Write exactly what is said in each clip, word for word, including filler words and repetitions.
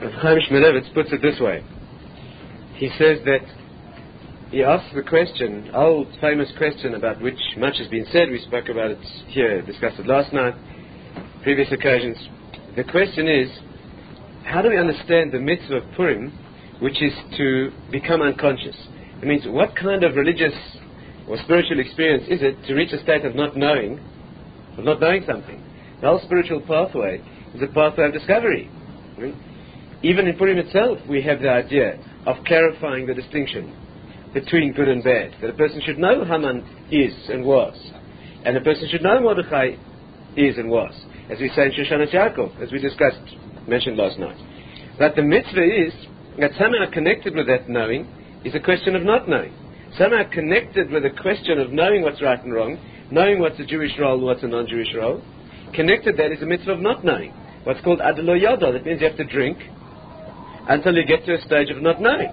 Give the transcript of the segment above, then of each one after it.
Chaim Shmulevitz puts it this way. He says that he asks the question, old famous question about which much has been said. We spoke about it here, discussed it last night, previous occasions. The question is, how do we understand the mitzvah of Purim, which is to become unconscious? It means, what kind of religious or spiritual experience is it to reach a state of not knowing, of not knowing something? The whole spiritual pathway is a pathway of discovery. Right? Even in Purim itself, we have the idea of clarifying the distinction between good and bad. That a person should know Haman is and was, and a person should know Mordechai is and was, as we say in Shoshanas Yaakov, as we discussed, mentioned last night. That the mitzvah is that somehow connected with that knowing is a question of not knowing. Somehow connected with the question of knowing what's right and wrong, knowing what's a Jewish role and what's a non-Jewish role. Connected that is a mitzvah of not knowing. What's called Adelo Yada. That means you have to drink until you get to a stage of not knowing.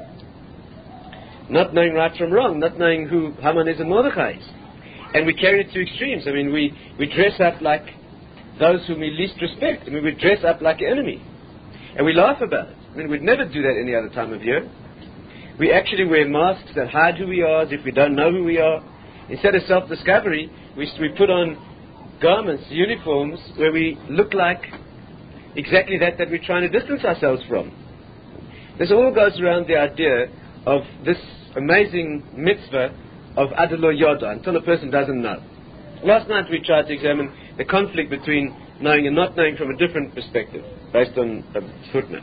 Not knowing right from wrong, not knowing who Haman is and Mordechai is. And we carry it to extremes. I mean, we, we dress up like those whom we least respect. I mean, we dress up like an enemy. And we laugh about it. I mean, we'd never do that any other time of year. We actually wear masks that hide who we are as if we don't know who we are. Instead of self-discovery, we, we put on garments, uniforms, where we look like exactly that that we're trying to distance ourselves from. This all goes around the idea of this amazing mitzvah of Adelo Yoda, until a person doesn't know. Last night we tried to examine the conflict between knowing and not knowing from a different perspective, based on a footnote.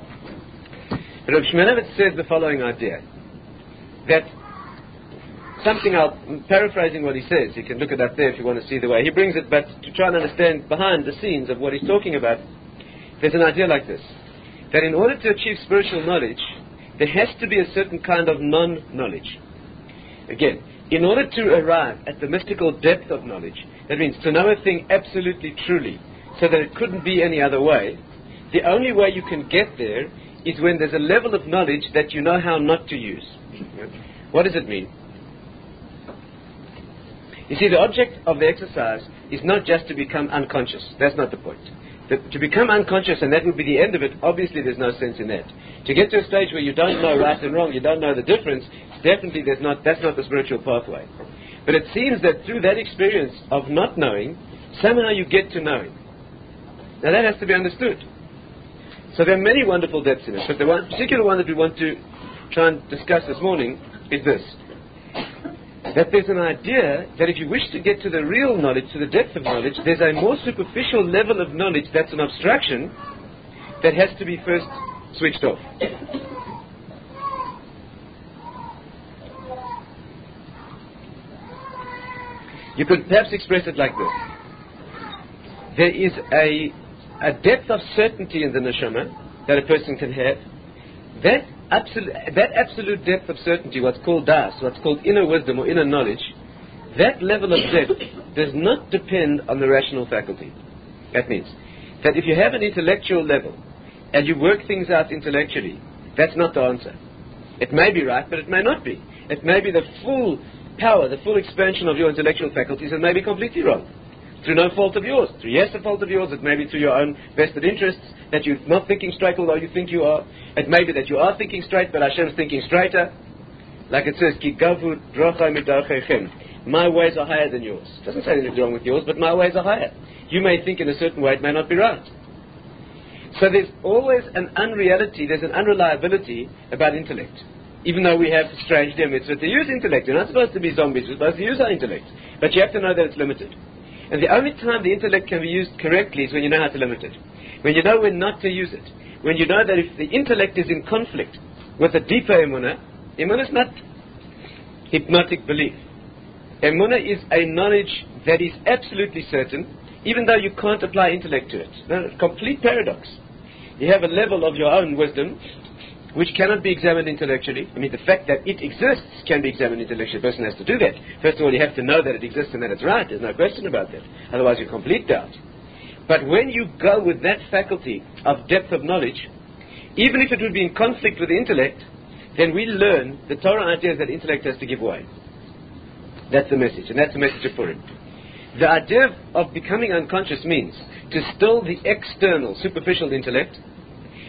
But Rav Shmulevitz says the following idea, that something, I'm paraphrasing what he says, you can look it up there if you want to see the way he brings it, but to try and understand behind the scenes of what he's talking about, there's an idea like this, that in order to achieve spiritual knowledge, there has to be a certain kind of non-knowledge. Again, in order to arrive at the mystical depth of knowledge, that means to know a thing absolutely truly, so that it couldn't be any other way, the only way you can get there is when there's a level of knowledge that you know how not to use. What does it mean? You see, the object of the exercise is not just to become unconscious. That's not the point. The, to become unconscious, and that would be the end of it, obviously there's no sense in that. To get to a stage where you don't know right and wrong, you don't know the difference, definitely there's not, that's not the spiritual pathway. But it seems that through that experience of not knowing, somehow you get to knowing. Now that has to be understood. So there are many wonderful depths in it, but the one particular one that we want to try and discuss this morning is this. That there's an idea that if you wish to get to the real knowledge, to the depth of knowledge, there's a more superficial level of knowledge that's an obstruction that has to be first switched off. You could perhaps express it like this. There is a, a depth of certainty in the neshama that a person can have. That absolute, that absolute depth of certainty, what's called das, what's called inner wisdom or inner knowledge, that level of depth does not depend on the rational faculty. That means that if you have an intellectual level and you work things out intellectually, that's not the answer. It may be right, but it may not be. It may be the full power, the full expansion of your intellectual faculties, and may be completely wrong. Through no fault of yours. Through yes, a fault of yours. It may be through your own vested interests, that you're not thinking straight although you think you are. It may be that you are thinking straight, but Hashem's thinking straighter. Like it says, Ki gavu drochai midarchechem. My ways are higher than yours. It doesn't say anything wrong with yours, but my ways are higher. You may think in a certain way, it may not be right. So there's always an unreality, there's an unreliability about intellect. Even though we have strange limits to use intellect. You're not supposed to be zombies, you're supposed to use our intellect. But you have to know that it's limited. And the only time the intellect can be used correctly is when you know how to limit it. When you know when not to use it. When you know that if the intellect is in conflict with a deeper emunah, emunah is not hypnotic belief. Emunah is a knowledge that is absolutely certain, even though you can't apply intellect to it. No, complete paradox. You have a level of your own wisdom which cannot be examined intellectually. I mean, the fact that it exists can be examined intellectually. A person has to do that. First of all, you have to know that it exists and that it's right. There's no question about that. Otherwise, you're complete doubt. But when you go with that faculty of depth of knowledge, even if it would be in conflict with the intellect, then we learn the Torah idea that intellect has to give way. That's the message, and that's the message of Purim. The idea of becoming unconscious means to still the external, superficial intellect,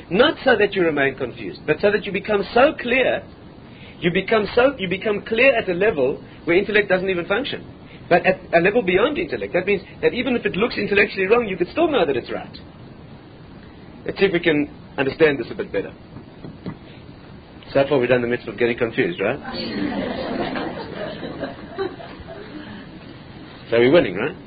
Not so that you remain confused, but so that you become so clear, you become so you become clear at a level where intellect doesn't even function. But at a level beyond intellect. That means that even if it looks intellectually wrong, you could still know that it's right. Let's see if we can understand this a bit better. So far we've done the mitzvah of getting confused, right? So we're winning, right?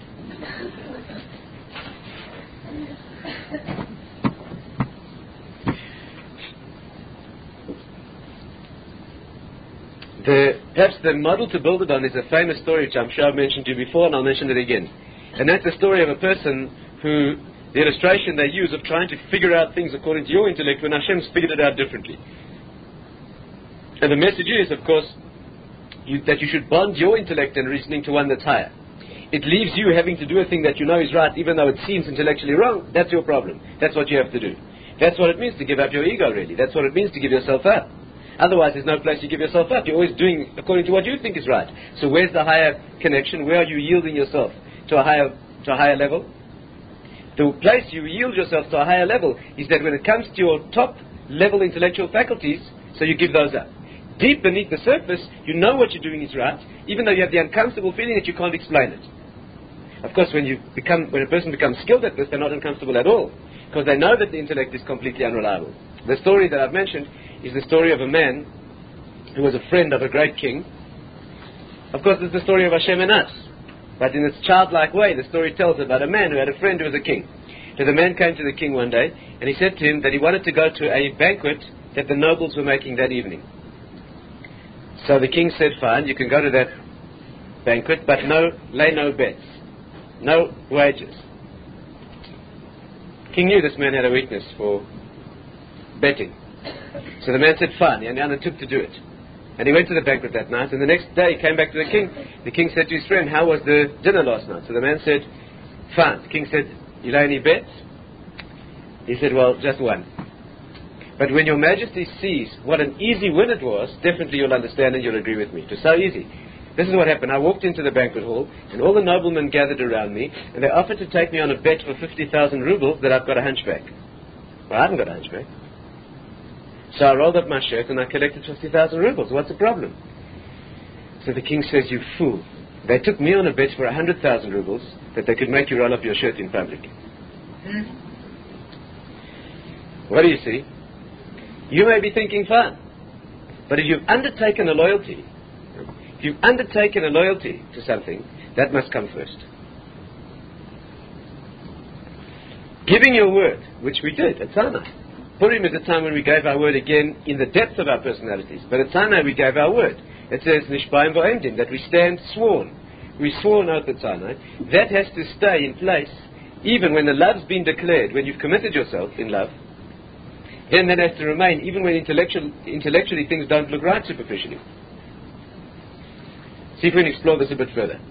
The, perhaps the model to build it on is a famous story which I'm sure I've mentioned to you before, and I'll mention it again. And that's the story of a person who, the illustration they use of trying to figure out things according to your intellect when Hashem's figured it out differently. And the message is, of course, you, that you should bond your intellect and reasoning to one that's higher. It leaves you having to do a thing that you know is right, even though it seems intellectually wrong. That's your problem. That's what you have to do. That's what it means to give up your ego, really. That's what it means to give yourself up. Otherwise, there's no place you give yourself up. You're always doing according to what you think is right. So where's the higher connection? Where are you yielding yourself to a higher to a higher level? The place you yield yourself to a higher level is that when it comes to your top level intellectual faculties, so you give those up. Deep beneath the surface, you know what you're doing is right, even though you have the uncomfortable feeling that you can't explain it. Of course, when you become, when a person becomes skilled at this, they're not uncomfortable at all, because they know that the intellect is completely unreliable. The story that I've mentioned is the story of a man who was a friend of a great king. Of course, it's the story of Hashem and us, but in its childlike way, the story tells about a man who had a friend who was a king. So the man came to the king one day, and he said to him that he wanted to go to a banquet that the nobles were making that evening. So the king said, fine, you can go to that banquet, but no, lay no bets, no wagers. King knew this man had a weakness for betting. So the man said, fine, and he undertook to do it. And he went to the banquet that night, and the next day he came back to the king. The king said to his friend, how was the dinner last night? So the man said, fine. The king said, you lay any bets? He said, well, just one. But when your majesty sees what an easy win it was, definitely you'll understand and you'll agree with me. It was so easy. This is what happened. I walked into the banquet hall, and all the noblemen gathered around me, and they offered to take me on a bet for fifty thousand rubles that I've got a hunchback. Well, I haven't got a hunchback. So I rolled up my shirt and I collected fifty thousand rubles. What's the problem? So the king says, you fool. They took me on a bet for one hundred thousand rubles that they could make you roll up your shirt in public. Hmm. What do you see? You may be thinking, fine. But if you've undertaken a loyalty, if you've undertaken a loyalty to something, that must come first. Giving your word, which we did at Sinai. Purim is a time when we gave our word again in the depth of our personalities. But at Sinai we gave our word. It says, Nishbayim v'Oimdim, that we stand sworn. We swore an oath at Sinai. That has to stay in place even when the love's been declared, when you've committed yourself in love. Then that has to remain even when intellectual, intellectually things don't look right superficially. See if we can explore this a bit further.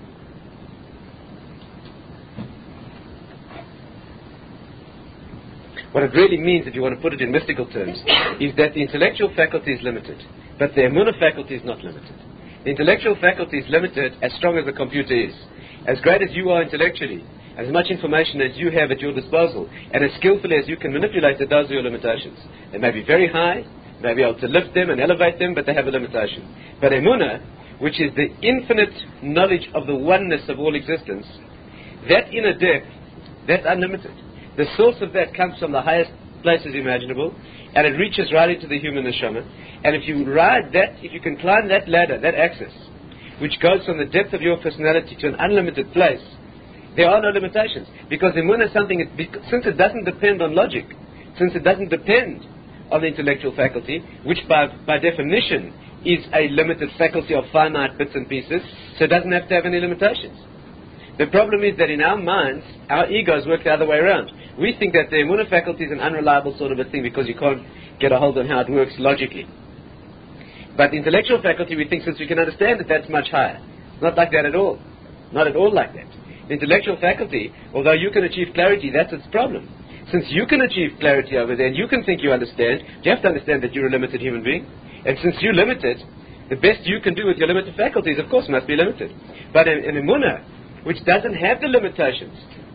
What it really means, if you want to put it in mystical terms, is that the intellectual faculty is limited, but the emunah faculty is not limited. The intellectual faculty is limited as strong as the computer is. As great as you are intellectually, as much information as you have at your disposal, and as skillfully as you can manipulate it, those are your limitations. They may be very high, you may be able to lift them and elevate them, but they have a limitation. But emunah, which is the infinite knowledge of the oneness of all existence, that inner depth, that's unlimited. The source of that comes from the highest places imaginable, and it reaches right into the human neshama. And if you ride that, if you can climb that ladder, that axis, which goes from the depth of your personality to an unlimited place, there are no limitations. Because emunah is something, it, since it doesn't depend on logic, since it doesn't depend on the intellectual faculty, which by, by definition is a limited faculty of finite bits and pieces, so it doesn't have to have any limitations. The problem is that in our minds, our egos work the other way around. We think that the emunah faculty is an unreliable sort of a thing because you can't get a hold on how it works logically. But the intellectual faculty, we think since we can understand it, that's much higher. It's not like that at all. Not at all like that. The intellectual faculty, although you can achieve clarity, that's its problem. Since you can achieve clarity over there and you can think you understand, you have to understand that you're a limited human being. And since you're limited, the best you can do with your limited faculties, of course, must be limited. But an, an emunah, which doesn't have the limitations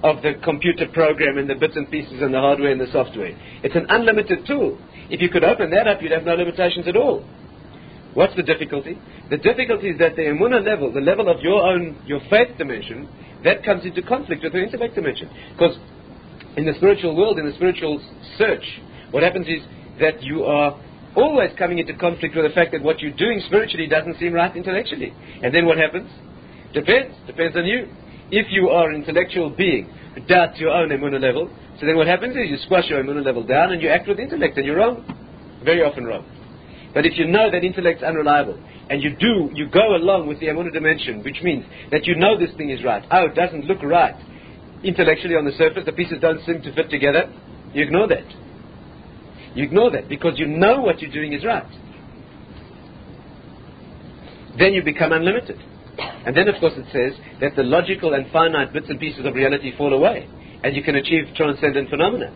of the computer program and the bits and pieces and the hardware and the software. It's an unlimited tool. If you could open that up, you'd have no limitations at all. What's the difficulty? The difficulty is that the emunah level, the level of your own, your faith dimension, that comes into conflict with the intellect dimension. Because in the spiritual world, in the spiritual search, what happens is that you are always coming into conflict with the fact that what you're doing spiritually doesn't seem right intellectually. And then what happens? Depends. Depends on you. If you are an intellectual being who doubts your own emunah level, so then what happens is you squash your emunah level down and you act with intellect, and you're wrong. Very often wrong. But if you know that intellect's unreliable, and you do, you go along with the emunah dimension, which means that you know this thing is right. Oh, it doesn't look right intellectually on the surface, the pieces don't seem to fit together, you ignore that. You ignore that because you know what you're doing is right. Then you become unlimited. And then, of course, it says that the logical and finite bits and pieces of reality fall away, and you can achieve transcendent phenomena.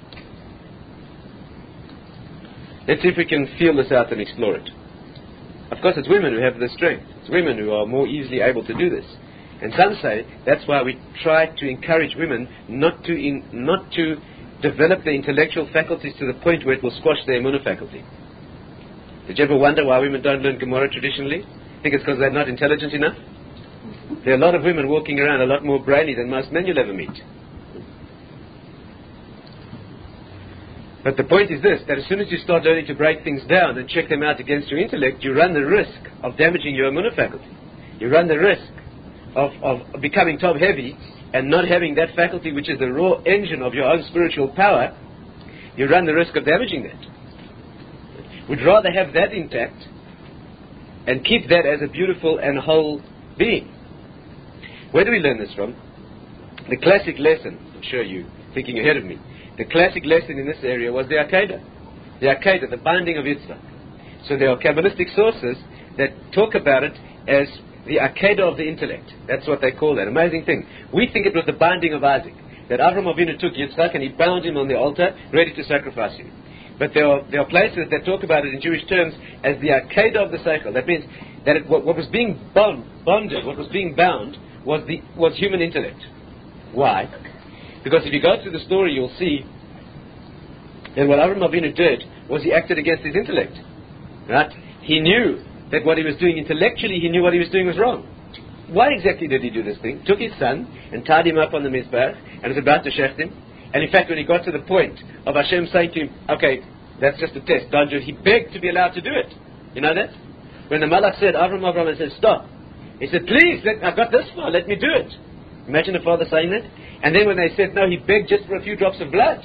Let's see if we can feel this out and explore it. Of course, it's women who have the strength. It's women who are more easily able to do this. And some say that's why we try to encourage women not to in, not to develop their intellectual faculties to the point where it will squash their emunah faculty. Did you ever wonder why women don't learn Gemara traditionally? Think it's because they're not intelligent enough? There are a lot of women walking around a lot more brainy than most men you'll ever meet. But the point is this, that as soon as you start learning to break things down and check them out against your intellect, you run the risk of damaging your emunah faculty. You run the risk of, of becoming top-heavy and not having that faculty which is the raw engine of your own spiritual power. You run the risk of damaging that. We'd rather have that intact and keep that as a beautiful and whole being. Where do we learn this from? The classic lesson, I'm sure you're thinking ahead of me, the classic lesson in this area was the Akedah. The Akedah, the binding of Yitzhak. So there are Kabbalistic sources that talk about it as the Akedah of the intellect. That's what they call that. Amazing thing. We think it was the binding of Isaac. That Avraham Avinu took Yitzhak and he bound him on the altar, ready to sacrifice him. But there are, there are places that talk about it in Jewish terms as the Akedah of the Seichel. That means that it, what, what was being bond, bonded, what was being bound, was, the, was human intellect. Why? Because if you go through the story, you'll see that what Avraham Avinu did was he acted against his intellect. Right? He knew that what he was doing intellectually, he knew what he was doing was wrong. Why exactly did he do this thing? Took his son and tied him up on the mizbeach and was about to shecht him. And in fact, when he got to the point of Hashem saying to him, okay, that's just a test, don't do it, he begged to be allowed to do it. You know that? When the Malach said, Avram, Avram, and said, stop. He said, please, let, I've got this far, let me do it. Imagine a father saying that. And then when they said no, he begged just for a few drops of blood.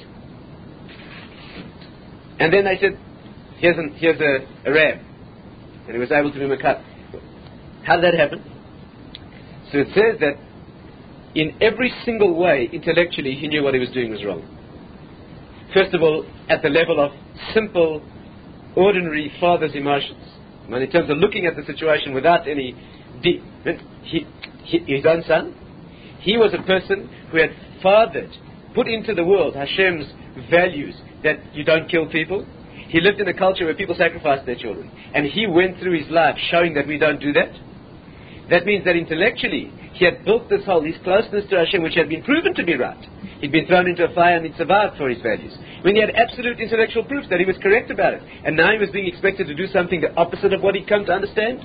And then they said, here's, an, here's a, a ram. And he was able to be makat. How did that happen? So it says that in every single way, intellectually, he knew what he was doing was wrong. First of all, at the level of simple, ordinary father's emotions. I mean, in terms of looking at the situation without any deep... He, he, his own son, he was a person who had fathered, put into the world Hashem's values that you don't kill people. He lived in a culture where people sacrificed their children. And he went through his life showing that we don't do that. That means that intellectually, he had built this whole, his closeness to Hashem, which had been proven to be right. He'd been thrown into a fire and he'd survived for his values. When he had absolute intellectual proof that he was correct about it. And now he was being expected to do something the opposite of what he'd come to understand.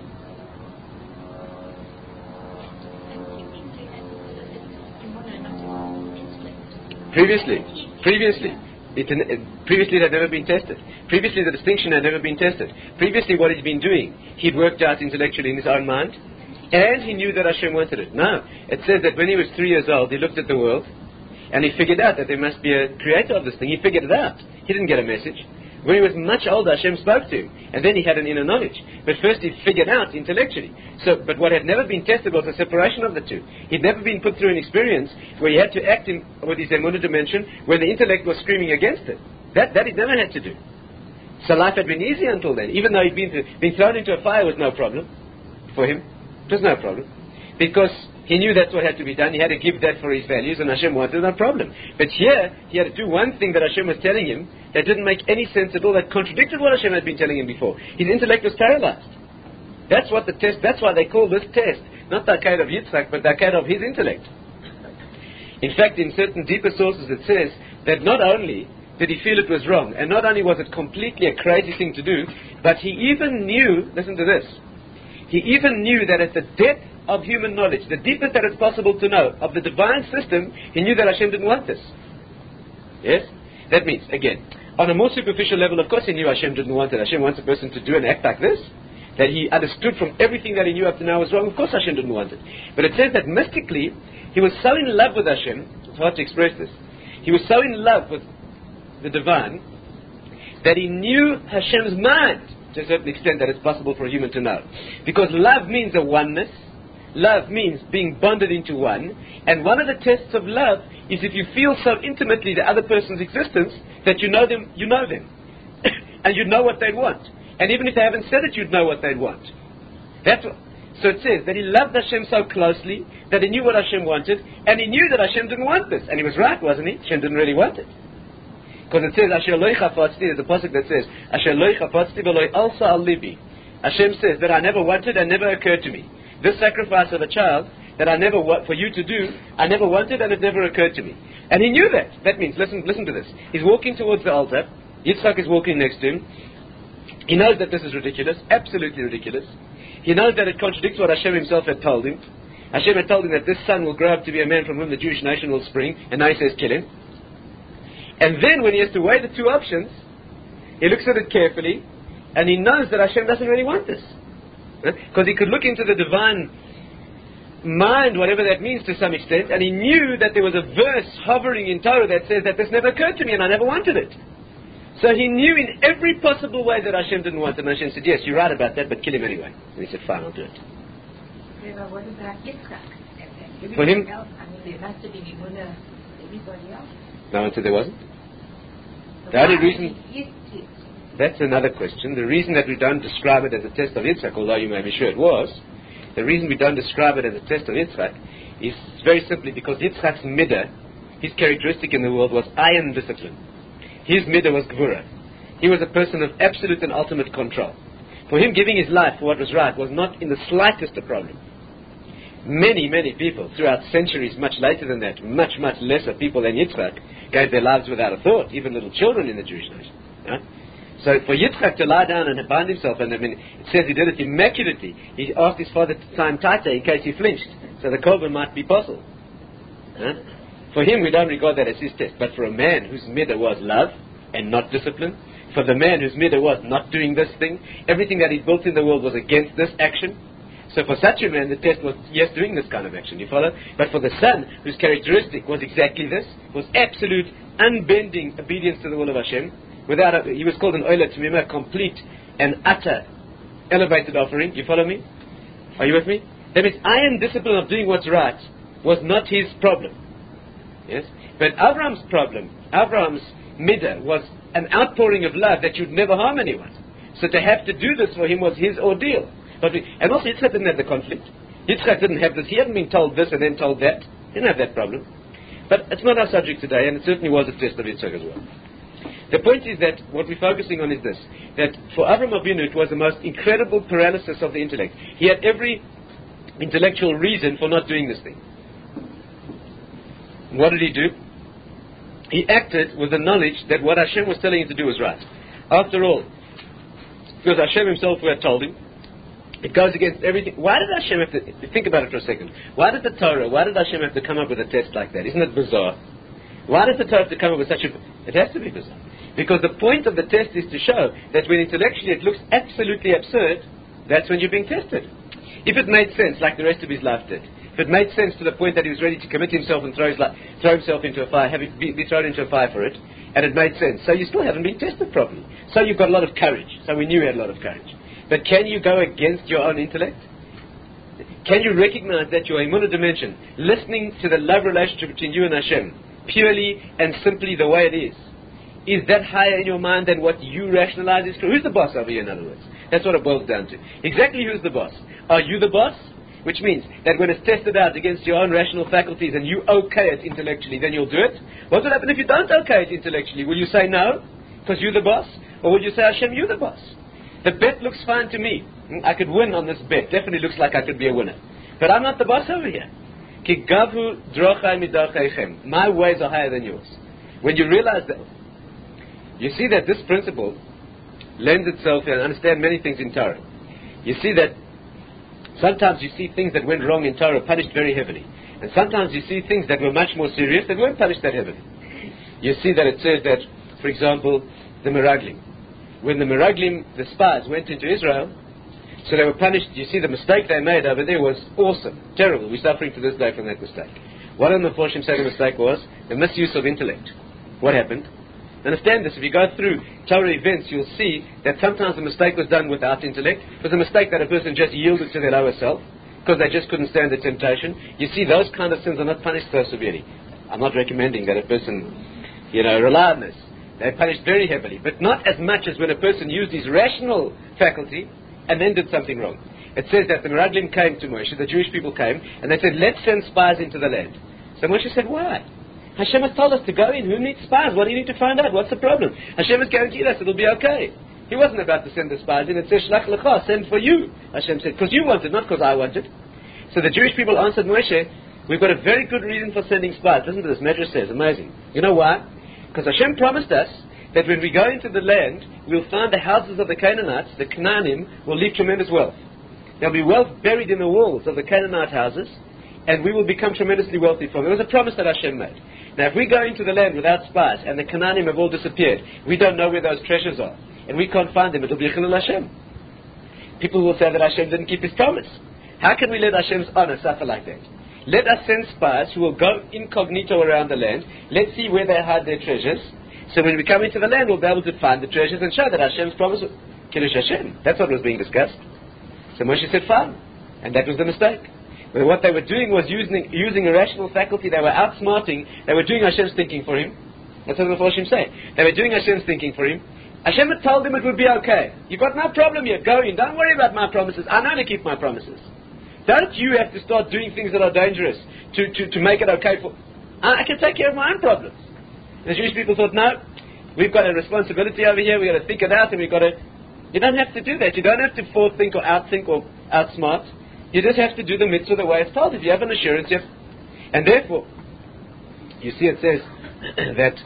Previously, previously, it, uh, previously it had never been tested. Previously the distinction had never been tested. Previously what he'd been doing, he'd worked out intellectually in his own mind, and he knew that Hashem wanted it. No, it says that when he was three years old, he looked at the world, and he figured out that there must be a creator of this thing. He figured it out. He didn't get a message. When he was much older, Hashem spoke to him, and then he had an inner knowledge. But first he figured out intellectually. So, but what had never been tested was the separation of the two. He'd never been put through an experience where he had to act in, with his emunah dimension when the intellect was screaming against it. That, that he'd never had to do. So life had been easy until then. Even though he'd been, to, been thrown into a fire was no problem for him. It was no problem. Because he knew that's what had to be done. He had to give that for his values, and Hashem wanted, no problem. But here, he had to do one thing that Hashem was telling him that didn't make any sense at all, that contradicted what Hashem had been telling him before. His intellect was paralyzed. That's what the test, that's why they call this test, not the Akedah of Yitzhak, but the Akedah of his intellect. In fact, in certain deeper sources it says that not only did he feel it was wrong, and not only was it completely a crazy thing to do, but he even knew, listen to this, he even knew that at the depth of human knowledge, the deepest that it's possible to know, of the divine system, he knew that Hashem didn't want this. Yes? That means, again, on a more superficial level, of course he knew Hashem didn't want it. Hashem wants a person to do and act like this. That he understood from everything that he knew up to now was wrong. Of course Hashem didn't want it. But it says that mystically, he was so in love with Hashem, it's hard to express this, he was so in love with the divine, that he knew Hashem's mind to a certain extent that it's possible for a human to know. Because love means a oneness, love means being bonded into one, and one of the tests of love is if you feel so intimately the other person's existence that you know them, you know them, and you know what they'd want. And even if they haven't said it, you'd know what they'd want. That's what, so it says that he loved Hashem so closely that he knew what Hashem wanted, and he knew that Hashem didn't want this. And he was right, wasn't he? Hashem didn't really want it. Because it says, Asher loi chafatzti, there's a pasuk that says, Asher loi chafatzti v'loi alsa al libi. Hashem says that I never wanted and never occurred to me. This sacrifice of a child that I never want for you to do, I never wanted and it never occurred to me. And he knew that. That means, listen, listen to this. He's walking towards the altar. Yitzchak is walking next to him. He knows that this is ridiculous, absolutely ridiculous. He knows that it contradicts what Hashem himself had told him. Hashem had told him that this son will grow up to be a man from whom the Jewish nation will spring, and now he says kill him. And then when he has to weigh the two options, he looks at it carefully, and he knows that Hashem doesn't really want this. Because he could look into the divine mind, whatever that means to some extent, and he knew that there was a verse hovering in Torah that says that this never occurred to me and I never wanted it. So he knew in every possible way that Hashem didn't want it, and Hashem said, yes, you're right about that, but kill him anyway. And he said, fine, I'll do it. Yeah, but what about Yitzchak? For him? Else, I mean, there must have been Emunah, everybody else. No one said there wasn't. So The only reason... It, That's another question. The reason that we don't describe it as a test of Yitzchak, although you may be sure it was, the reason we don't describe it as a test of Yitzchak is very simply because Yitzchak's midah, his characteristic in the world was iron discipline. His midah was gvura. He was a person of absolute and ultimate control. For him, giving his life for what was right was not in the slightest a problem. Many, many people throughout centuries, much later than that, much, much lesser people than Yitzchak, gave their lives without a thought, even little children in the Jewish nation. Right? So for Yitzchak to lie down and bind himself, and I mean, it says he did it immaculately. He asked his father to tie him tighter in case he flinched, so the korban might be possible. Huh? For him, we don't regard that as his test. But for a man whose midah was love and not discipline, for the man whose midah was not doing this thing, everything that he built in the world was against this action. So for such a man, the test was, yes, doing this kind of action. You follow? But for the son, whose characteristic was exactly this, was absolute, unbending obedience to the will of Hashem, without a, he was called an oila tamima, complete and utter, elevated offering. You follow me? Are you with me? That means iron discipline of doing what's right was not his problem. Yes? But Avram's problem, Avram's midah, was an outpouring of love that you'd never harm anyone. So to have to do this for him was his ordeal. But we, and also Yitzchak didn't have the conflict. Yitzchak didn't have this. He hadn't been told this and then told that. He didn't have that problem. But it's not our subject today, and it certainly was a test of Yitzchak as well. The point is that what we're focusing on is this, that for Avram Avinu it was the most incredible paralysis of the intellect. He had every intellectual reason for not doing this thing. What did he do? He acted with the knowledge that what Hashem was telling him to do was right. After all, because Hashem himself had told him, it goes against everything. Why did Hashem have to, think about it for a second, why did the Torah, why did Hashem have to come up with a test like that? Isn't it bizarre? Why did the Torah have to come up with such a, it has to be bizarre. Because the point of the test is to show that when intellectually it looks absolutely absurd, that's when you're being tested. If it made sense, like the rest of his life did, if it made sense to the point that he was ready to commit himself and throw, his life, throw himself into a fire, have it be, be thrown into a fire for it, and it made sense, so you still haven't been tested properly. So you've got a lot of courage. So we knew you had a lot of courage. But can you go against your own intellect? Can you recognize that your emunah dimension, listening to the love relationship between you and Hashem, purely and simply the way it is, is that higher in your mind than what you rationalize is true? Who's the boss over here, in other words? That's what it boils down to. Exactly who's the boss? Are you the boss? Which means that when it's tested out against your own rational faculties and you okay it intellectually, then you'll do it. What will happen if you don't okay it intellectually? Will you say no, because you're the boss? Or will you say, Hashem, you're the boss? The bet looks fine to me. I could win on this bet. Definitely looks like I could be a winner. But I'm not the boss over here. Ki gavu drochai midarcheichem. My ways are higher than yours. When you realize that, you see that this principle lends itself and understand many things in Torah. You see that sometimes you see things that went wrong in Torah punished very heavily. And sometimes you see things that were much more serious that weren't punished that heavily. You see that it says that, for example, the Meraglim. When the Meraglim, the spies, went into Israel, so they were punished. You see the mistake they made over there was awesome, terrible. We're suffering to this day from that mistake. One of the Meforshim said the mistake was the misuse of intellect. What happened? Understand this. If you go through Torah events, you'll see that sometimes the mistake was done without intellect. It was a mistake that a person just yielded to their lower self because they just couldn't stand the temptation. You see, those kind of sins are not punished so severely. I'm not recommending that a person, you know, rely on this. They're punished very heavily, but not as much as when a person used his rational faculty and then did something wrong. It says that the Meraglim came to Moshe, the Jewish people came, and they said, let's send spies into the land. So Moshe said, why? Hashem has told us to go in. Who needs spies? What do you need to find out? What's the problem? Hashem has guaranteed us it'll be okay. He wasn't about to send the spies in. It says, Shlach lecha, send for you. Hashem said, because you wanted, not because I wanted. So the Jewish people answered Moshe, we've got a very good reason for sending spies. Listen to this, Medrash says, amazing. You know why? Because Hashem promised us that when we go into the land, we'll find the houses of the Canaanites, the Canaanim, will leave tremendous wealth. There'll be wealth buried in the walls of the Canaanite houses, and we will become tremendously wealthy from it. It was a promise that Hashem made. Now, if we go into the land without spies, and the Canaanim have all disappeared, we don't know where those treasures are, and we can't find them, it'll be Chilul Hashem. People will say that Hashem didn't keep His promise. How can we let Hashem's honor suffer like that? Let us send spies who will go incognito around the land. Let's see where they hide their treasures. So when we come into the land, we'll be able to find the treasures and show that Hashem's promise was Kiddush Hashem. That's what was being discussed. So Moshe said, fine. And that was the mistake. But what they were doing was using, using a rational faculty. They were outsmarting. They were doing Hashem's thinking for him. That's what the Meforshim say. They were doing Hashem's thinking for him. Hashem had told them it would be okay. You've got no problem yet. Go in. Don't worry about my promises. I know to keep my promises. Don't you have to start doing things that are dangerous to, to, to make it okay for... I, I can take care of my own problems. And the Jewish people thought, no, we've got a responsibility over here. We've got to think it out, and we've got to... You don't have to do that. You don't have to forethink or outthink or outsmart. You just have to do the mitzvah the way it's told. If you have an assurance, you have... And therefore, you see it says that...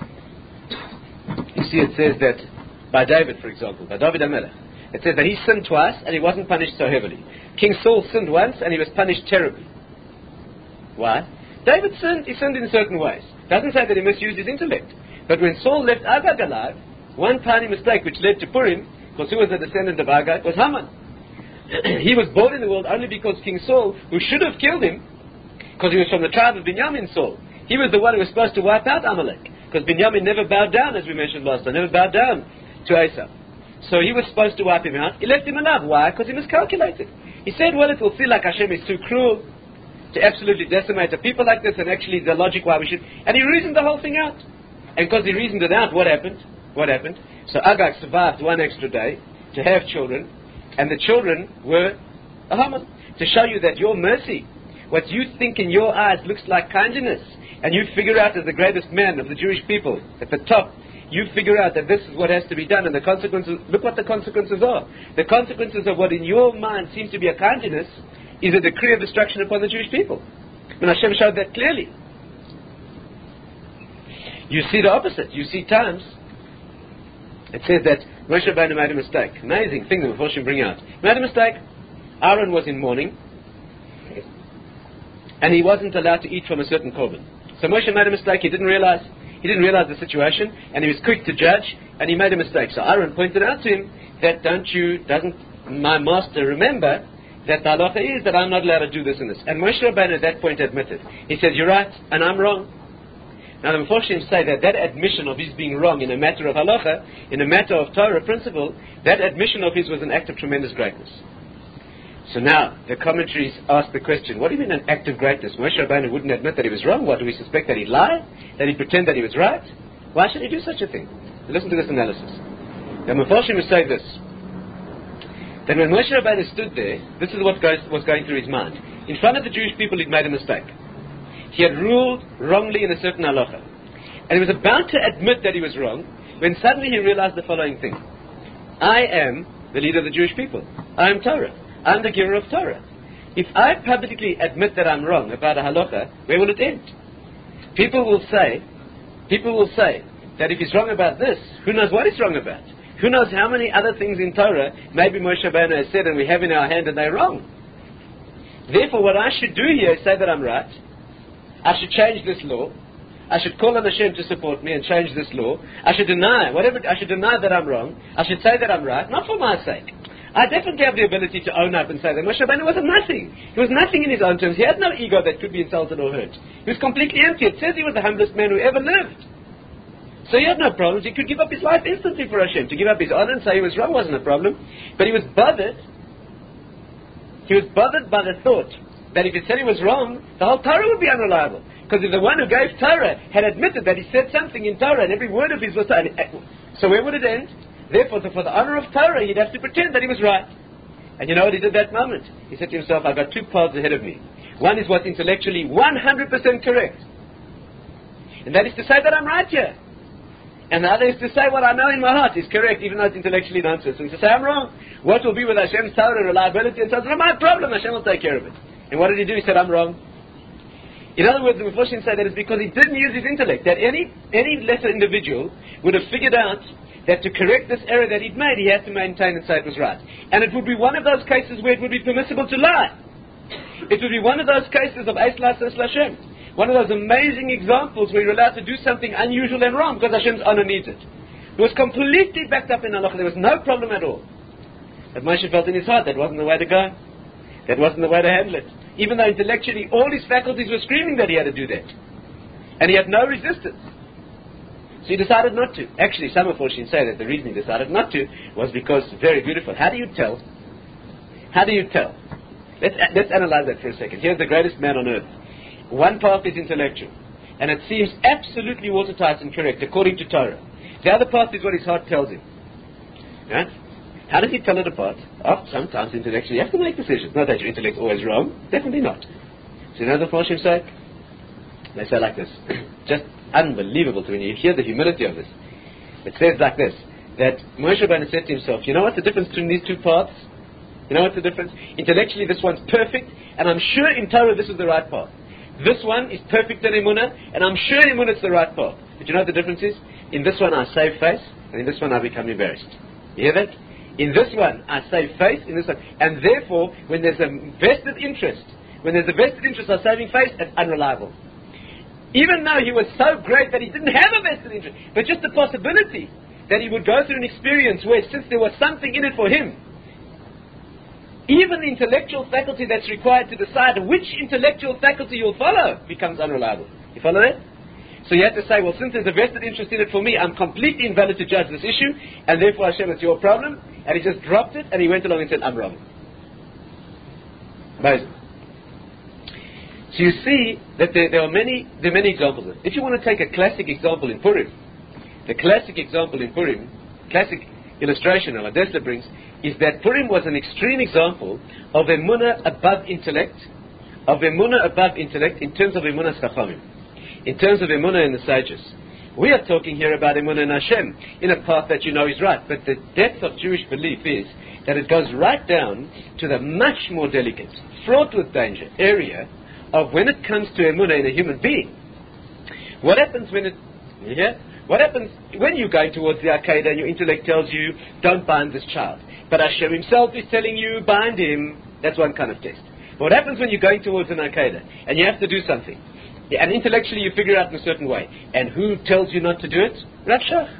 You see it says that by David, for example, by David HaMelech, it says that he sinned twice and he wasn't punished so heavily. King Saul sinned once and he was punished terribly. Why? David sinned, he sinned in certain ways. Doesn't say that he misused his intellect. But when Saul left Agag alive, one tiny mistake which led to Purim, because who was the descendant of Agag, was Haman. He was born in the world only because King Saul, who should have killed him, because he was from the tribe of Binyamin Saul, he was the one who was supposed to wipe out Amalek. Because Binyamin never bowed down, as we mentioned last time, never bowed down to Esau. So he was supposed to wipe him out. He left him alive. Why? Because he miscalculated. He said, well, it will feel like Hashem is too cruel to absolutely decimate a people like this, and actually the logic why we should... And he reasoned the whole thing out. And because he reasoned it out, what happened? What happened? So Agag survived one extra day to have children, and the children were a Haman. To show you that your mercy, what you think in your eyes looks like kindness, and you figure out as the greatest man of the Jewish people, at the top, you figure out that this is what has to be done, and the consequences, look what the consequences are. The consequences of what in your mind seems to be a kindness is a decree of destruction upon the Jewish people. And Hashem showed that clearly. You see the opposite. You see times, it says that Moshe Rabbeinu made a mistake. Amazing thing that Meforshim bring out. He made a mistake. Aaron was in mourning, and he wasn't allowed to eat from a certain korban. So Moshe made a mistake. He didn't realize He didn't realize the situation, and he was quick to judge, and he made a mistake. So Aaron pointed out to him that, don't you, doesn't my master remember that the halacha is that I'm not allowed to do this and this. And Moshe Rabbeinu at that point admitted. He said, you're right, and I'm wrong. Now the Meforshim say that that admission of his being wrong in a matter of halacha, in a matter of Torah principle, that admission of his was an act of tremendous greatness. So now, the commentaries ask the question, what do you mean an act of greatness? Moshe Rabbeinu wouldn't admit that he was wrong. What, do we suspect that he'd lie? That he'd pretend that he was right? Why should he do such a thing? Listen to this analysis. The Meforshim will say this, that when Moshe Rabbeinu stood there, this is what goes, was going through his mind. In front of the Jewish people, he'd made a mistake. He had ruled wrongly in a certain halacha. And he was about to admit that he was wrong, when suddenly he realized the following thing. I am the leader of the Jewish people. I am Torah. I'm the giver of Torah. If I publicly admit that I'm wrong about a halacha, where will it end? People will say, people will say that if he's wrong about this, who knows what he's wrong about? Who knows how many other things in Torah maybe Moshe Rabbeinu has said and we have in our hand and they're wrong. Therefore, what I should do here is say that I'm right. I should change this law. I should call on Hashem to support me and change this law. I should deny whatever. I should deny that I'm wrong. I should say that I'm right, not for my sake. I definitely have the ability to own up and say that Moshe Rabbeinu wasn't nothing. He was nothing in his own terms. He had no ego that could be insulted or hurt. He was completely empty. It says he was the humblest man who ever lived. So he had no problems. He could give up his life instantly for Hashem. To give up his honor and say he was wrong wasn't a problem. But he was bothered. He was bothered by the thought that if he said he was wrong, the whole Torah would be unreliable. Because if the one who gave Torah had admitted that he said something in Torah and every word of his was Torah, so where would it end? Therefore, for the honor of Torah, he'd have to pretend that he was right. And you know what he did that moment? He said to himself, I've got two paths ahead of me. One is what's intellectually one hundred percent correct. And that is to say that I'm right here. And the other is to say what I know in my heart is correct, even though it's intellectually nonsense. So he says, I'm wrong. What will be with Hashem's Torah and reliability and so on? It's not my problem. Hashem will take care of it. And what did he do? He said, I'm wrong. In other words, the Mephoshim say that it's because he didn't use his intellect. That any any lesser individual would have figured out that to correct this error that he'd made, he had to maintain and say it was right. And it would be one of those cases where it would be permissible to lie. It would be one of those cases of Eislas Es Lashem. One of those amazing examples where you're allowed to do something unusual and wrong because Hashem's honor needs it. It was completely backed up in Allah. There was no problem at all. But Moshe felt in his heart that wasn't the way to go. That wasn't the way to handle it. Even though intellectually all his faculties were screaming that he had to do that. And he had no resistance. So he decided not to. Actually, some of Mephoshim say that the reason he decided not to was because, very beautiful, how do you tell? How do you tell? Let's, let's analyze that for a second. Here's the greatest man on earth. One path is intellectual. And it seems absolutely watertight and correct according to Torah. The other path is what his heart tells him. Right? How does he tell it apart? Oh, sometimes intellectually you have to make decisions. Not that your intellect's always wrong. Definitely not. So you know the Mephoshim say? They say like this. Just unbelievable to when you hear the humility of this. It says like this, that Moshe Rabbeinu said to himself, you know what's the difference between these two paths? You know what's the difference? Intellectually this one's perfect, and I'm sure in Torah this is the right path. This one is perfect in Emunah, and I'm sure in Emunah it's the right path. But you know what the difference is? In this one I save face, and in this one I become embarrassed. You hear that? In this one I save face, in this one. And therefore, when there's a vested interest, when there's a vested interest of saving face, it's unreliable. Even though he was so great that he didn't have a vested interest, but just the possibility that he would go through an experience where, since there was something in it for him, even the intellectual faculty that's required to decide which intellectual faculty you'll follow becomes unreliable. You follow that? So you have to say, well, since there's a vested interest in it for me, I'm completely invalid to judge this issue, and therefore Hashem, it's your problem. And he just dropped it, and he went along and said, I'm wrong. Amazing. So you see that there, there are many there are many examples of it. If you want to take a classic example in Purim, the classic example in Purim, classic illustration Al Adesla brings, is that Purim was an extreme example of emunah above intellect, of emunah above intellect in terms of emunah chachamim, in terms of emunah in the sages. We are talking here about emunah in Hashem, in a path that you know is right, but the depth of Jewish belief is that it goes right down to the much more delicate, fraught with danger area of when it comes to emunah in a human being. What happens when it, yeah? What happens when you're going towards the Akedah and your intellect tells you, don't bind this child, but Hashem himself is telling you, bind him? That's one kind of test. But what happens when you're going towards an Akedah and you have to do something, and intellectually you figure it out in a certain way, and who tells you not to do it? Rav Shach.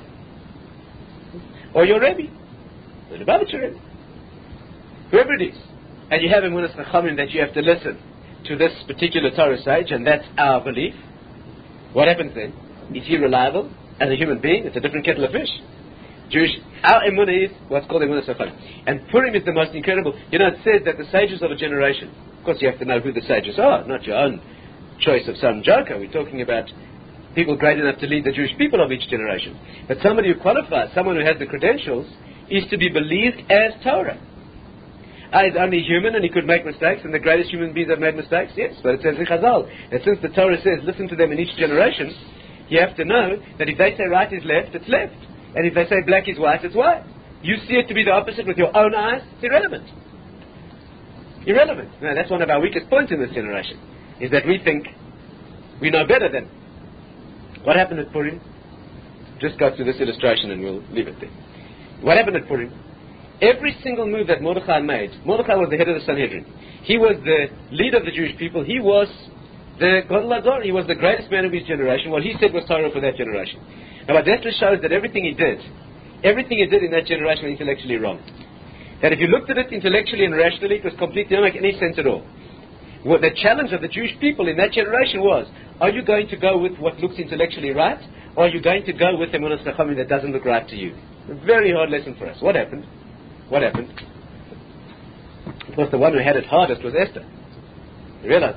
Or your Rebbe. Or the Lubavitcher Rebbe. Whoever it is. And you have emunah chachamim that you have to listen to this particular Torah sage, and that's our belief. What happens then? Is he reliable as a human being? It's a different kettle of fish. Jewish, our emunah is what's called emunah chachamim. And Purim is the most incredible. You know, it says that the sages of a generation, of course you have to know who the sages are, not your own choice of some joker. We're talking about people great enough to lead the Jewish people of each generation. But somebody who qualifies, someone who has the credentials, is to be believed as Torah. Ah, he's only human and he could make mistakes, and the greatest human beings have made mistakes, yes, but it says in Chazal that since the Torah says listen to them in each generation, you have to know that if they say right is left, it's left, and if they say black is white, it's white. You see it to be the opposite with your own eyes, it's irrelevant. irrelevant. No, that's one of our weakest points in this generation, is that we think we know better than. What happened at Purim? Just go through this illustration and we'll leave it there. What happened at Purim? Every single move that Mordechai made, Mordechai was the head of the Sanhedrin. He was the leader of the Jewish people. He was the Gadol Hador. He was the greatest man of his generation. What he said was Torah for that generation. Now, that shows that everything he did, everything he did in that generation was intellectually wrong. That if you looked at it intellectually and rationally, it was completely didn't make any sense at all. What the challenge of the Jewish people in that generation was, are you going to go with what looks intellectually right, or are you going to go with Emunas Chachamim that doesn't look right to you? A very hard lesson for us. What happened? What happened? Of course, the one who had it hardest was Esther. You realize?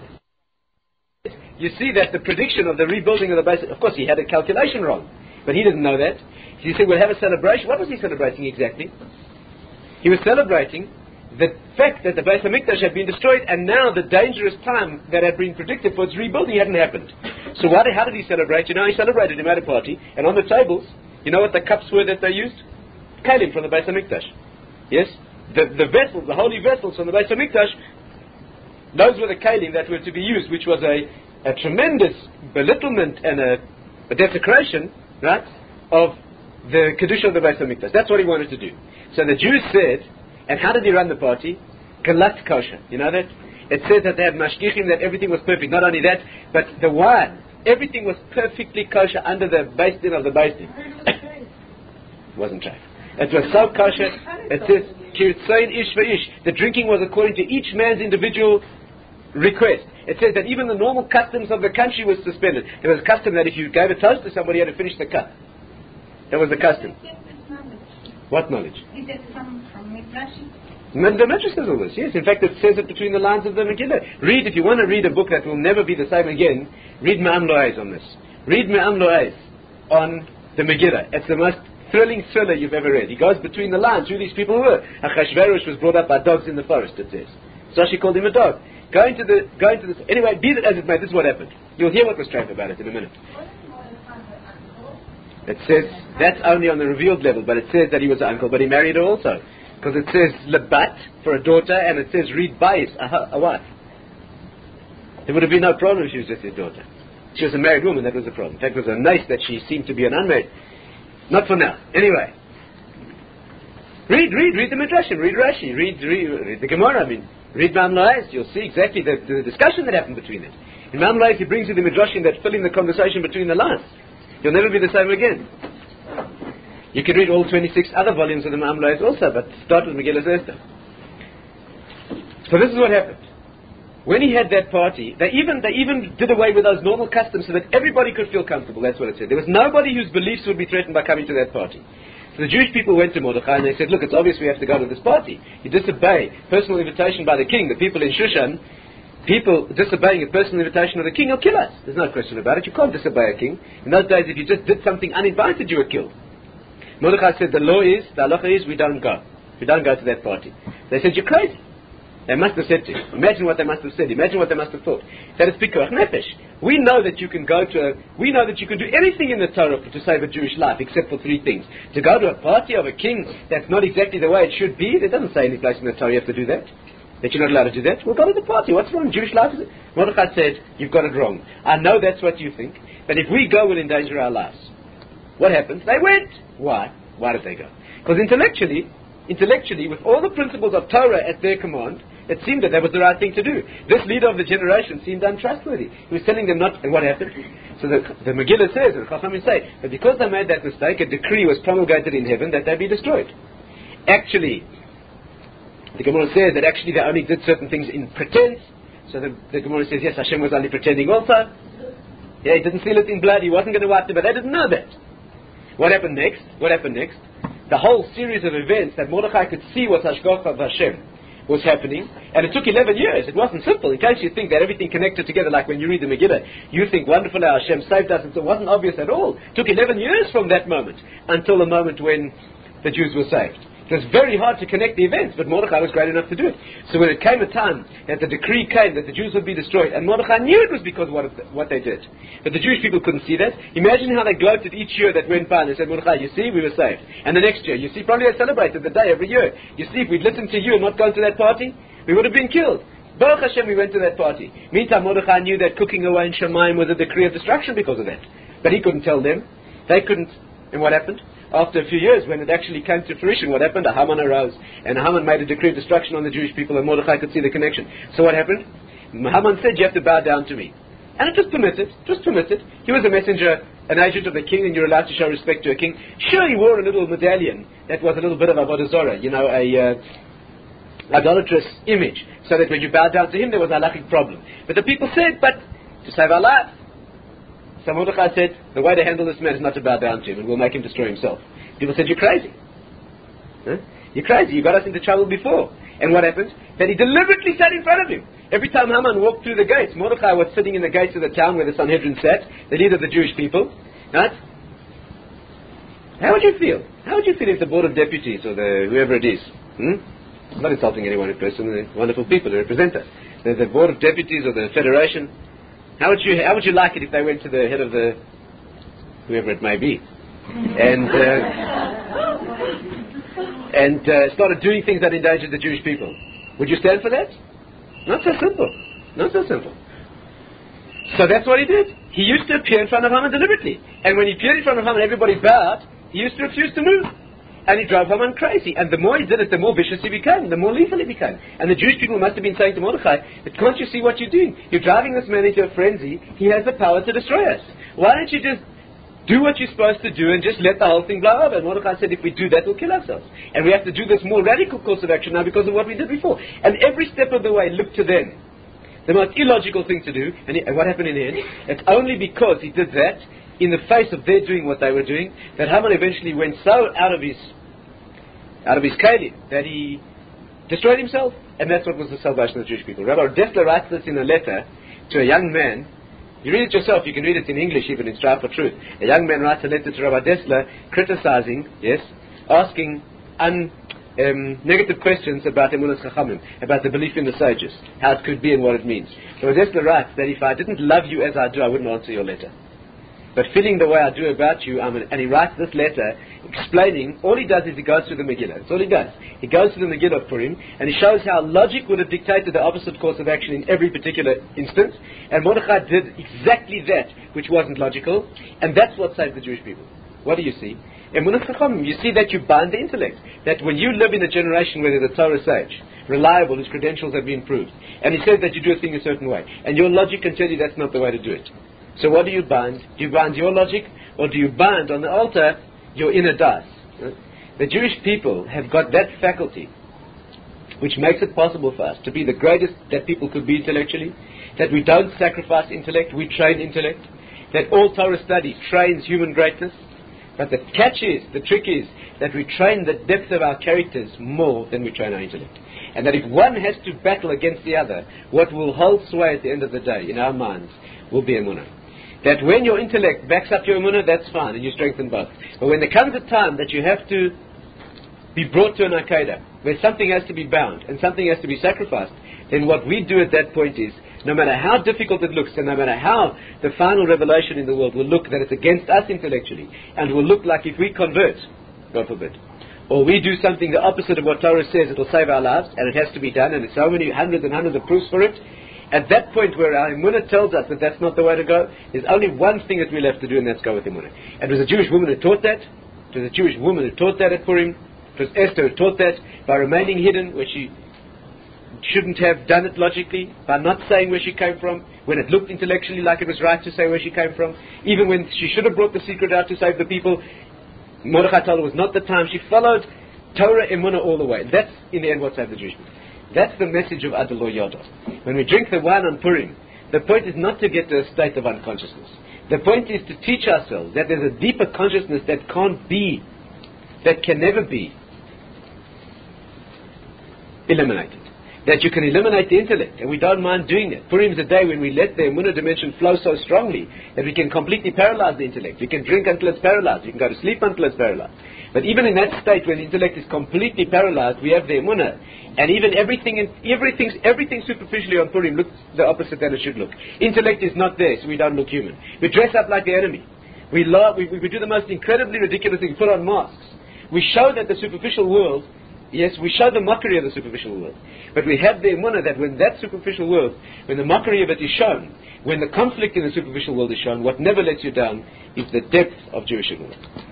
You see that the prediction of the rebuilding of the base, of course he had a calculation wrong, but he didn't know that. He said, we'll have a celebration. What was he celebrating exactly? He was celebrating the fact that the Beis HaMikdash had been destroyed, and now the dangerous time that had been predicted for its rebuilding hadn't happened. So what, how did he celebrate? You know, he celebrated, he made a party, and on the tables, you know what the cups were that they used? Kalim from the Beis HaMikdash. Yes? The, the vessels, the holy vessels from the Beis HaMikdash, those were the kalim that were to be used, which was a, a tremendous belittlement and a, a desecration, right, of the Kedusha of the Beis HaMikdash. That's what he wanted to do. So the Jews said, and how did he run the party? Galat kosher. You know that? It says that they had mashgichim, that everything was perfect. Not only that, but the wine, everything was perfectly kosher under the Beis Din of the Beis Din. Wasn't true. It was so kosher. It says, Kiritzayin ish va'ish. The drinking was according to each man's individual request. It says that even the normal customs of the country was suspended. There was a custom that if you gave a toast to somebody, you had to finish the cup. That was the custom. What knowledge? Is that from, from Midrash? The Midrash says all this, yes. In fact, it says it between the lines of the Megillah. Read, if you want to read a book that will never be the same again, read Me'am Lo'ez on this. Read Me'am Lo'ez on the Megillah. It's the most thrilling thriller you've ever read. He goes between the lines who these people were. Achashverosh was brought up by dogs in the forest, it says. So she called him a dog. Going to the, going to this, anyway, be that as it may, this is what happened. You'll hear what was strange about it in a minute. It says, that's only on the revealed level, but it says that he was an uncle, but he married her also. Because it says Lebat for a daughter, and it says Reed Bais, a, a wife. There would have been no problem if she was just his daughter. She was a married woman, that was the problem. In fact, it was a nice that she seemed to be an unmarried. Not for now. Anyway. Read, read, read the Midrashim, read Rashi, read, read, read the Gemara, I mean, read Me'am Lo'ez, you'll see exactly the, the discussion that happened between it. In Me'am Lo'ez, he brings you the Midrashim that fill in the conversation between the lines. You'll never be the same again. You can read all twenty-six other volumes of the Me'am Lo'ez also, but start with Megillah Esther. So this is what happened. When he had that party, they even, they even did away with those normal customs so that everybody could feel comfortable. That's what it said. There was nobody whose beliefs would be threatened by coming to that party. So the Jewish people went to Mordechai and they said, look, it's obvious we have to go to this party. You disobey personal invitation by the king. The people in Shushan, people disobeying a personal invitation of the king will kill us. There's no question about it. You can't disobey a king. In those days, if you just did something uninvited, you were killed. Mordechai said, the law is, the halacha is, we don't go. We don't go to that party. They said, you're crazy. They must have said to him. Imagine what they must have said. Imagine what they must have thought. That is pikuach nefesh. We know that you can go to a, we know that you can do anything in the Torah to save a Jewish life except for three things. To go to a party of a king that's not exactly the way it should be, there doesn't say any place in the Torah you have to do that. That you're not allowed to do that. Well, go to the party. What's wrong? Jewish life is it? Mordechai said, you've got it wrong. I know that's what you think, but if we go, we'll endanger our lives. What happens? They went. Why? Why did they go? Because intellectually, intellectually, with all the principles of Torah at their command, it seemed that that was the right thing to do. This leader of the generation seemed untrustworthy. He was telling them not, and what happened? So the, the Megillah says, and Chachamim say, that because they made that mistake, a decree was promulgated in heaven that they be destroyed. Actually, the Gemara says that actually they only did certain things in pretense. So the, the Gemara says, yes, Hashem was only pretending also. Yeah, he didn't seal it in blood, he wasn't going to wipe them, but they didn't know that. What happened next? What happened next? The whole series of events that Mordechai could see was Hashgacha of Hashem was happening, and it took eleven years. It wasn't simple. In case you think that everything connected together, like when you read the Megillah, you think, wonderful how Hashem saved us, and so it wasn't obvious at all. It took eleven years from that moment until the moment when the Jews were saved. It was very hard to connect the events, but Mordechai was great enough to do it. So when it came a time that the decree came that the Jews would be destroyed, and Mordechai knew it was because of what, of the, what they did, but the Jewish people couldn't see that. Imagine how they gloated each year that went by and they said, Mordechai, you see, we were saved. And the next year, you see, probably they celebrated the day every year. You see, if we'd listened to you and not gone to that party, we would have been killed. Baruch Hashem, we went to that party. Meantime, Mordechai knew that cooking away in Shemayim was a decree of destruction because of that. But he couldn't tell them. They couldn't. And what happened? After a few years, when it actually came to fruition, what happened? A Haman arose, and Haman made a decree of destruction on the Jewish people, and Mordechai could see the connection. So what happened? Haman said, you have to bow down to me. And it was permitted. It was permitted. He was a messenger, an agent of the king, and you're allowed to show respect to a king. Sure, he wore a little medallion that was a little bit of Avodah Zorah, you know, a uh, idolatrous image, so that when you bowed down to him, there was a halachic problem. But the people said, but to save our life. So Mordechai said, the way to handle this man is not to bow down to him, and we'll make him destroy himself. People said, you're crazy. Huh? You're crazy. You got us into trouble before. And what happened? That he deliberately sat in front of him. Every time Haman walked through the gates, Mordechai was sitting in the gates of the town where the Sanhedrin sat, the leader of the Jewish people. Right? How would you feel? How would you feel if the board of deputies, or the whoever it is, hmm? I'm not insulting anyone in person, they're wonderful people, they represent us. The, the board of deputies or the federation, how would you how would you like it if they went to the head of the, whoever it may be, and uh, and uh, started doing things that endangered the Jewish people? Would you stand for that? Not so simple. Not so simple. So that's what he did. He used to appear in front of Haman deliberately. And when he appeared in front of Haman, everybody bowed. He used to refuse to move. And he drove Haman crazy. And the more he did it, the more vicious he became, the more lethal he became. And the Jewish people must have been saying to Mordechai, but can't you see what you're doing? You're driving this man into a frenzy. He has the power to destroy us. Why don't you just do what you're supposed to do and just let the whole thing blow over? And Mordechai said, if we do that, we'll kill ourselves. And we have to do this more radical course of action now because of what we did before. And every step of the way looked to them the most illogical thing to do. And, he, and what happened in the end? It's only because he did that, in the face of their doing what they were doing, that Haman eventually went so out of his out of his kalim that he destroyed himself. And that's what was the salvation of the Jewish people. Rabbi Dessler writes this in a letter to a young man. You read it yourself, you can read it in English even in Strive for Truth. A young man writes a letter to Rabbi Dessler criticizing, yes, asking un, um, negative questions about Emunas Chachamim, about the belief in the sages, how it could be and what it means. Rabbi Dessler writes that if I didn't love you as I do, I wouldn't answer your letter. But feeling the way I do about you, I'm an, and he writes this letter explaining, all he does is he goes through the Megillah. That's all he does. He goes through the Megillah for him, and he shows how logic would have dictated the opposite course of action in every particular instance. And Mordechai did exactly that, which wasn't logical, and that's what saved the Jewish people. What do you see? In Emunas Chachamim, you see that you bind the intellect. That when you live in a generation where there's a Torah sage, reliable, whose credentials have been proved, and he says that you do a thing a certain way, and your logic can tell you that's not the way to do it. So what do you bind? Do you bind your logic, or do you bind on the altar your inner das? The Jewish people have got that faculty, which makes it possible for us to be the greatest that people could be intellectually, that we don't sacrifice intellect, we train intellect, that all Torah study trains human greatness. But the catch is, the trick is, that we train the depth of our characters more than we train our intellect. And that if one has to battle against the other, what will hold sway at the end of the day in our minds will be emunah. That when your intellect backs up your emunah, that's fine, and you strengthen both. But when there comes a time that you have to be brought to an Akedah, where something has to be bound, and something has to be sacrificed, then what we do at that point is, no matter how difficult it looks, and no matter how the final revelation in the world will look that it's against us intellectually, and will look like if we convert, God forbid, or we do something the opposite of what Torah says, it will save our lives, and it has to be done, and there's so many hundreds and hundreds of proofs for it. At that point where our emunah tells us that that's not the way to go, there's only one thing that we'll have to do, and that's go with emunah. And it was a Jewish woman who taught that. It was a Jewish woman who taught that at Purim. It was Esther who taught that by remaining hidden where she shouldn't have done it logically, by not saying where she came from, when it looked intellectually like it was right to say where she came from, even when she should have brought the secret out to save the people. Mordechai told her it was not the time. She followed Torah emunah all the way. That's in the end what saved the Jewish people. That's the message of Adlo Yoda. When we drink the wine on Purim, the point is not to get to a state of unconsciousness. The point is to teach ourselves that there's a deeper consciousness that can't be, that can never be eliminated. That you can eliminate the intellect, and we don't mind doing that. Purim is a day when we let the emunah dimension flow so strongly that we can completely paralyze the intellect. We can drink until it's paralyzed. We can go to sleep until it's paralyzed. But even in that state where the intellect is completely paralyzed, we have the emunah. And even everything, in, everything, everything superficially on Purim looks the opposite than it should look. Intellect is not there, so we don't look human. We dress up like the enemy. We, love, we, we do the most incredibly ridiculous things, put on masks. We show that the superficial world, yes, we show the mockery of the superficial world. But we have the emunah that when that superficial world, when the mockery of it is shown, when the conflict in the superficial world is shown, what never lets you down is the depth of Jewish emunah.